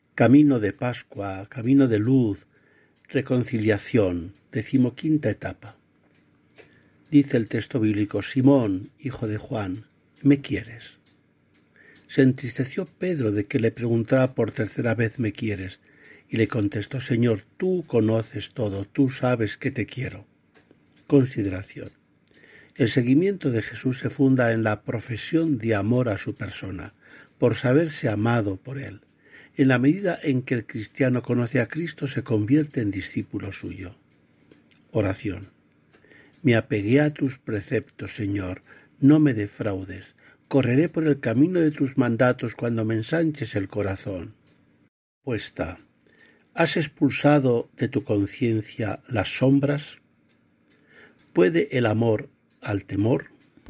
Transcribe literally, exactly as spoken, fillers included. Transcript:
Camino de Pascua, camino de luz, reconciliación, decimoquinta etapa. Dice el texto bíblico: Simón, hijo de Juan, ¿me quieres? Se entristeció Pedro de que le preguntara por tercera vez ¿me quieres? Y le contestó: Señor, tú conoces todo, tú sabes que te quiero. Consideración. El seguimiento de Jesús se funda en la profesión de amor a su persona, por saberse amado por él. En la medida en que el cristiano conoce a Cristo, se convierte en discípulo suyo. Oración. Me apegué a tus preceptos, Señor, no me defraudes. Correré por el camino de tus mandatos cuando me ensanches el corazón. Puesta. ¿Has expulsado de tu conciencia las sombras? ¿Puede el amor al temor?